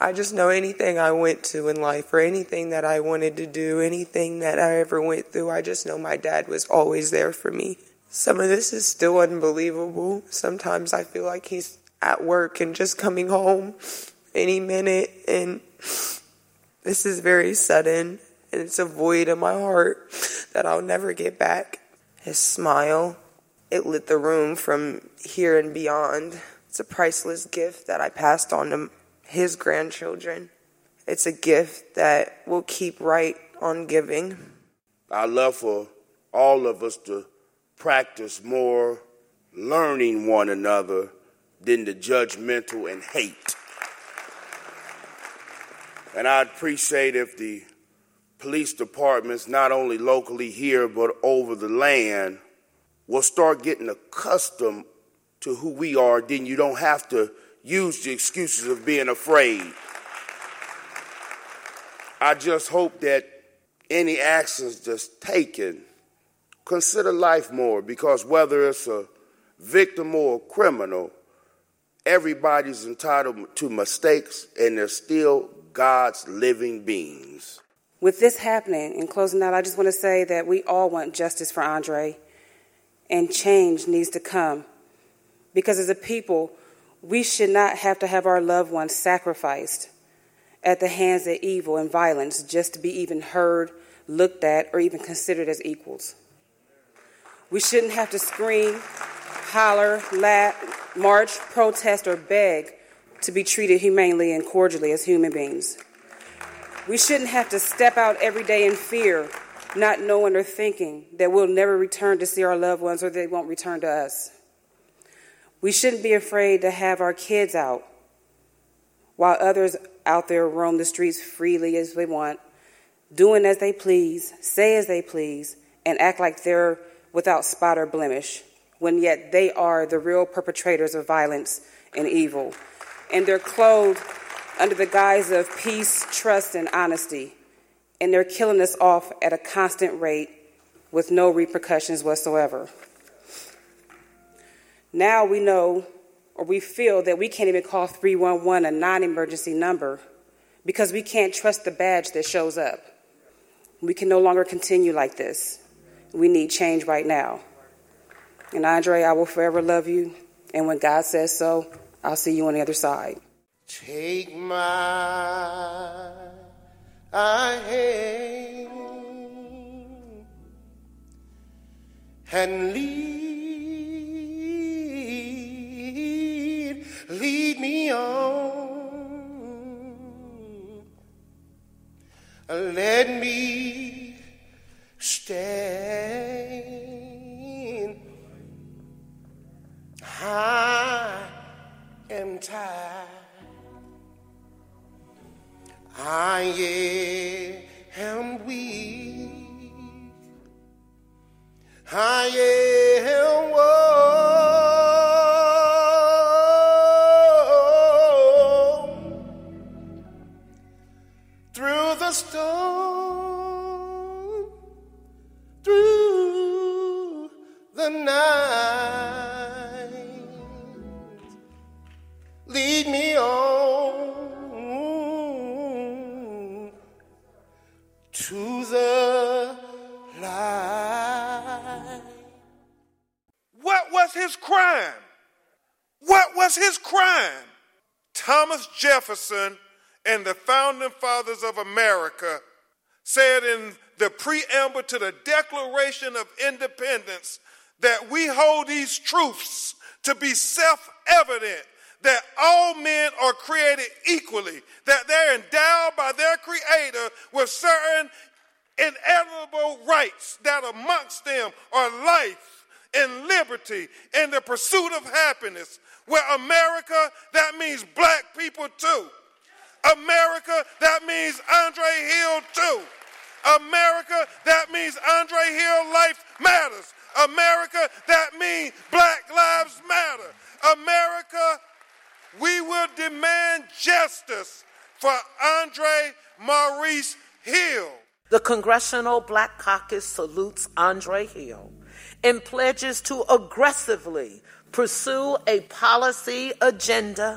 I just know anything I went to in life or anything that I wanted to do, anything that I ever went through, I just know my dad was always there for me. Some of this is still unbelievable. Sometimes I feel like he's at work and just coming home any minute, and this is very sudden, and it's a void in my heart that I'll never get back. His smile, it lit the room from here and beyond. It's a priceless gift that I passed on to his grandchildren. It's a gift that will keep right on giving. I love for all of us to practice more learning one another than the judgmental and hate. And I'd appreciate if the police departments, not only locally here but over the land, will start getting accustomed to who we are. Then you don't have to use the excuses of being afraid. I just hope that any actions that's taken, consider life more, because whether it's a victim or a criminal, everybody's entitled to mistakes, and they're still God's living beings. With this happening, in closing out, I just want to say that we all want justice for Andre, and change needs to come. Because as a people, we should not have to have our loved ones sacrificed at the hands of evil and violence just to be even heard, looked at, or even considered as equals. We shouldn't have to scream, holler, laugh, march, protest, or beg to be treated humanely and cordially as human beings. We shouldn't have to step out every day in fear, not knowing or thinking that we'll never return to see our loved ones or they won't return to us. We shouldn't be afraid to have our kids out while others out there roam the streets freely as they want, doing as they please, say as they please, and act like they're without spot or blemish, when yet they are the real perpetrators of violence and evil. And they're clothed under the guise of peace, trust, and honesty. And they're killing us off at a constant rate with no repercussions whatsoever. Now we know, or we feel, that we can't even call 311 a non-emergency number because we can't trust the badge that shows up. We can no longer continue like this. We need change right now. And Andre, I will forever love you. And when God says so, I'll see you on the other side. Take my hand and lead me on. Let me stand. I am tired. I am weak. I am worn through the storm, through the night. Lead me on to the light. What was his crime? What was his crime? Thomas Jefferson and the founding fathers of America said in the preamble to the Declaration of Independence that we hold these truths to be self-evident, that all men are created equally, that they're endowed by their Creator with certain inalienable rights, that amongst them are life and liberty and the pursuit of happiness. Where America, that means black people too. America, that means Andre Hill too. America, that means Andre Hill life matters. America, that means Black Lives Matter. America, we will demand justice for Andre Maurice Hill. The Congressional Black Caucus salutes Andre Hill and pledges to aggressively pursue a policy agenda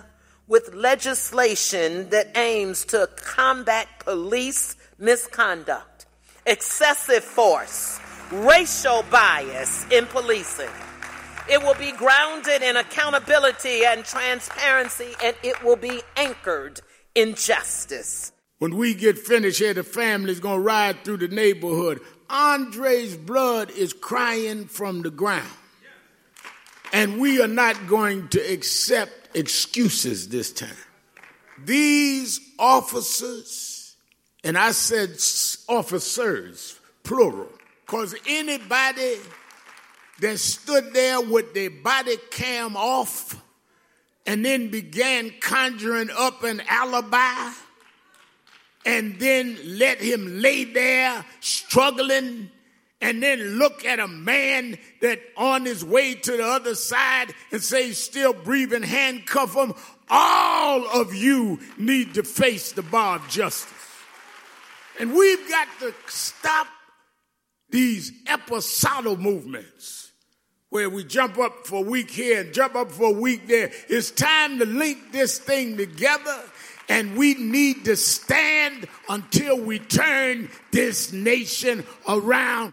with legislation that aims to combat police misconduct, excessive force, racial bias in policing. It will be grounded in accountability and transparency, and it will be anchored in justice. When we get finished here, the family's going to ride through the neighborhood. Andre's blood is crying from the ground. And we are not going to accept excuses this time. These officers, and I said officers, plural, because anybody that stood there with their body cam off and then began conjuring up an alibi and then let him lay there struggling and then look at a man that on his way to the other side and say he's still breathing, handcuff him. All of you need to face the bar of justice. And we've got to stop these episodal movements where we jump up for a week here and jump up for a week there. It's time to link this thing together, and we need to stand until we turn this nation around.